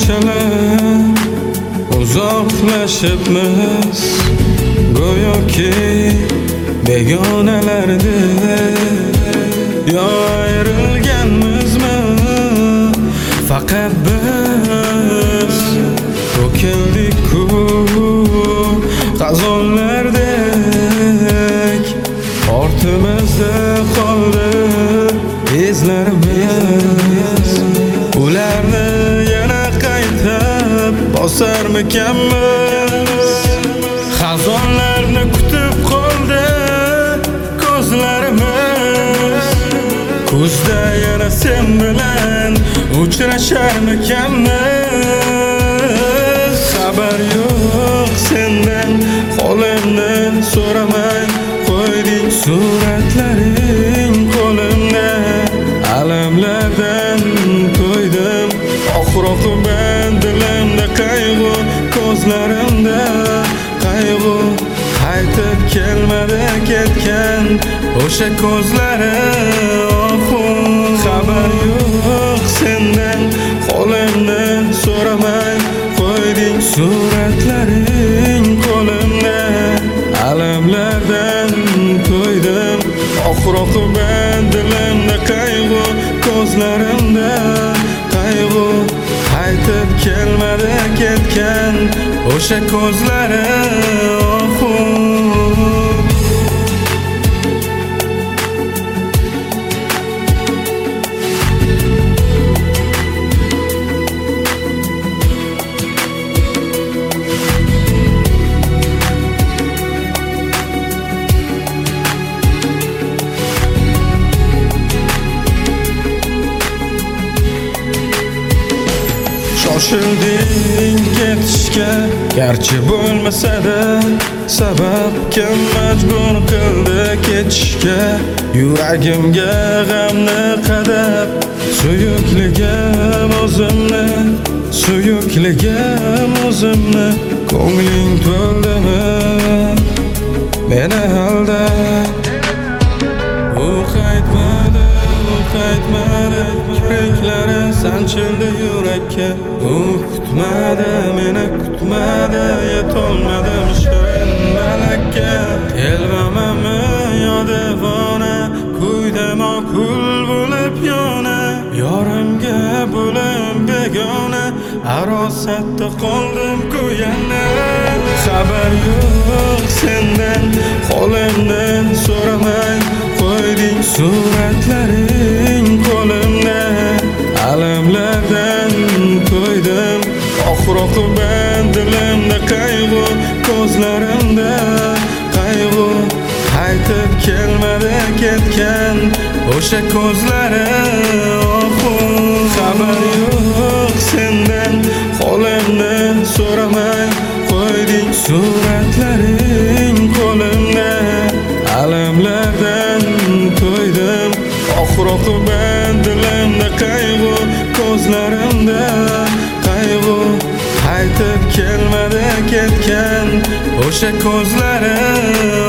qanchalar uzoqlashibmiz, go'yoki begonalardek. Yo ayrilganmizmi faqat biz, to'kildik-ku qazonlardek. Ortimizda qoldi izlarimiz, ularni yana qaytib bosarmikanmiz? Xazonlarni kutib qoldi ko'zlarimiz, kuzda yana sen bilan uchrasharmikanmiz? Xabar yo'q sendan, qo'limni so'ramay qo'yding, suratlaring qo'limda. Alamlardan to'ydim, oxir-oqibat dilimda qayg'u, ko'zlarimda qayg'u. Qaytib kelmadi ketgan o'sha ko'zlari oxu. Xabar yo'q sendan, qo'limni so'ramay qo'yding, suratlaring qo'limda. Alamlardan to'ydim, oxir-oqibat dilimda qayg'u, ko'zlarimda qayg'u. Qaytib kelmadi ketgan o'sha ko'zlari oxu. Shoshilding ketishga, garchi bo'lmasa-da sabab kim majbur qildi ketishga? Yuragimga g'amni qadab, suyukligim o'zimni, suyukligim o'zimni. Ko'ngling to'ldimi meni aldab? U qaytmadi, kipriklari sanchildi yurakka. U kutmadi, meni kutmadi, yetolmadim shirin malakka. Elvamami yo devona, kuyda ma'qul bo'lib yona. Yorimga bo'lib begona, arosatda qoldim-ku yana. Xabar yo'q sendan, qo'limni so'ramay qo'yding, suratlaring qo'limda. Alamlardan to'ydim, oxir-oqibat dilimda qayg'u, ko'zlarimda qayg'u. Qaytib kelmadi ketgan o'sha ko'zlari oxu. Xabar yo'q sendan, qo'limni so'ramay qo'yding, suratlaring qo'limda. Alamlardan to'ydim, oxir-oqibat dilimda qayg'u, ko'zlarimda qayg'u. Qaytib kelmadi ketgan o'sha ko'zlari